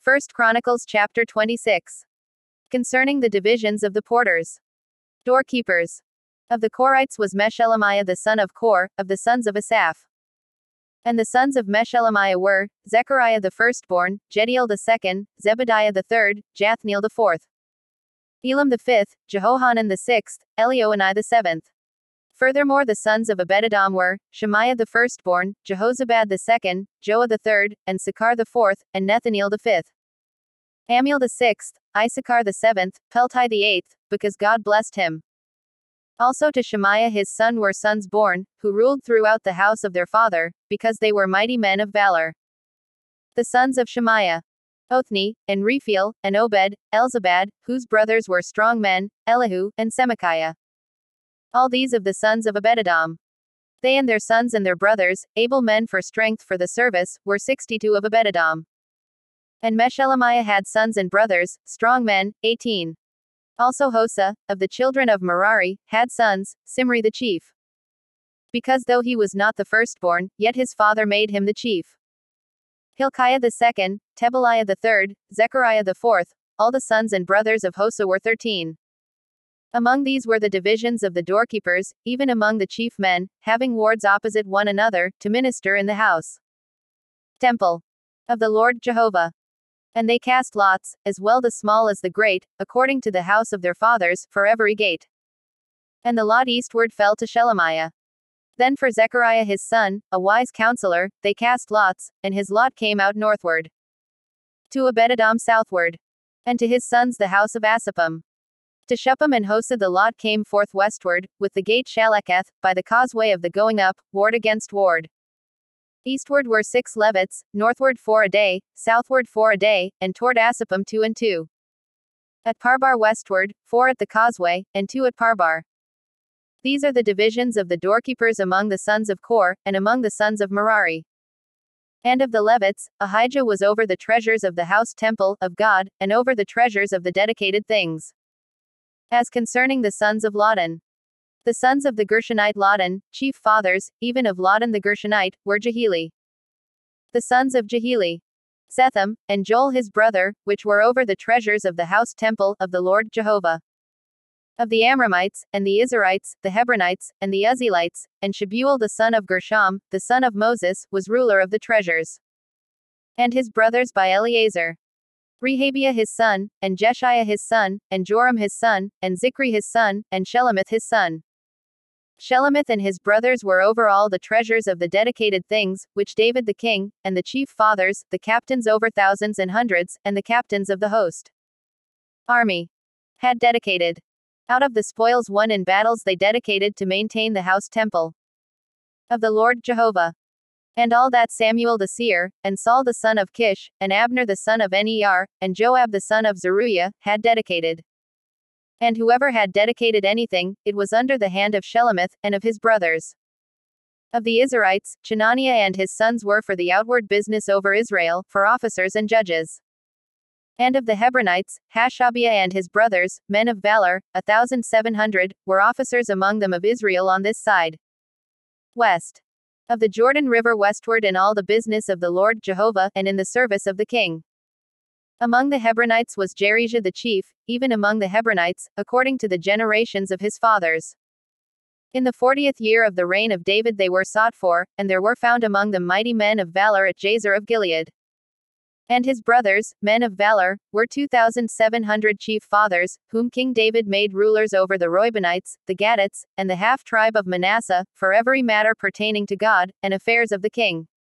1 Chronicles chapter 26. Concerning the divisions of the porters. Doorkeepers. Of the Korites was Meshelemiah the son of Kor, of the sons of Asaph. And the sons of Meshelemiah were, Zechariah the firstborn, Jediel the second, Zebediah the third, Jathniel the fourth, Elam the fifth, Jehohanan the sixth, Elioenai the seventh. Furthermore the sons of Abededom were, Shemaiah the firstborn, Jehozabad the second, Joah the third, and Sakar the fourth, and Nethaneel the fifth. Amiel the sixth, Issachar the seventh, Peltai the eighth, because God blessed him. Also to Shemaiah his son were sons born, who ruled throughout the house of their father, because they were mighty men of valor. The sons of Shemaiah: Othni, and Rephael, and Obed, Elzabad, whose brothers were strong men, Elihu, and Semachiah. All these of the sons of Abededom. They and their sons and their brothers, able men for strength for the service, were 62 of Abededom. And Meshelemiah had sons and brothers, strong men, 18. Also Hosa, of the children of Merari, had sons, Simri the chief. Because though he was not the firstborn, yet his father made him the chief. Hilkiah the second, Tebaliah the third, Zechariah the fourth, all the sons and brothers of Hosa were 13. Among these were the divisions of the doorkeepers, even among the chief men, having wards opposite one another, to minister in the house. Temple of the Lord Jehovah. And they cast lots, as well the small as the great, according to the house of their fathers, for every gate. And the lot eastward fell to Shelemiah. Then for Zechariah his son, a wise counselor, they cast lots, and his lot came out northward. To Abededom southward. And to his sons the house of Asapam. To Shuppim and Hosa the lot came forth westward, with the gate Shaleketh, by the causeway of the going up, ward against ward. Eastward were 6 Levites, northward 4 a day, southward 4 a day, and toward Asapam 2 and 2. At Parbar westward, 4 at the causeway, and 2 at Parbar. These are the divisions of the doorkeepers among the sons of Kor, and among the sons of Merari. And of the Levites, Ahijah was over the treasures of the house temple of God, and over the treasures of the dedicated things. As concerning the sons of Lotan. The sons of the Gershonite Lotan, chief fathers, even of Lotan the Gershonite, were Jeheli. The sons of Jeheli: Setham, and Joel his brother, which were over the treasures of the house temple of the Lord Jehovah. Of the Amramites, and the Izharites, the Hebronites, and the Uzzielites, and Shebuel the son of Gershom, the son of Moses, was ruler of the treasures. And his brothers by Eleazar: Rehabiah his son, and Jeshiah his son, and Joram his son, and Zichri his son, and Shelemith his son. Shelemith and his brothers were over all the treasures of the dedicated things, which David the king, and the chief fathers, the captains over thousands and hundreds, and the captains of the host army, had dedicated. Out of the spoils won in battles they dedicated to maintain the house temple of the Lord Jehovah. And all that Samuel the seer, and Saul the son of Kish, and Abner the son of Ner, and Joab the son of Zeruiah, had dedicated. And whoever had dedicated anything, it was under the hand of Shelemith, and of his brothers. Of the Izharites, Chenaniah and his sons were for the outward business over Israel, for officers and judges. And of the Hebronites, Hashabiah and his brothers, men of valor, 1,700, were officers among them of Israel on this side. West of the Jordan River westward in all the business of the Lord Jehovah, and in the service of the king. Among the Hebronites was Jerijah the chief, even among the Hebronites, according to the generations of his fathers. In the 40th year of the reign of David they were sought for, and there were found among them mighty men of valor at Jazer of Gilead. And his brothers, men of valor, were 2,700 chief fathers, whom King David made rulers over the Reubenites, the Gadites, and the half-tribe of Manasseh, for every matter pertaining to God, and affairs of the king.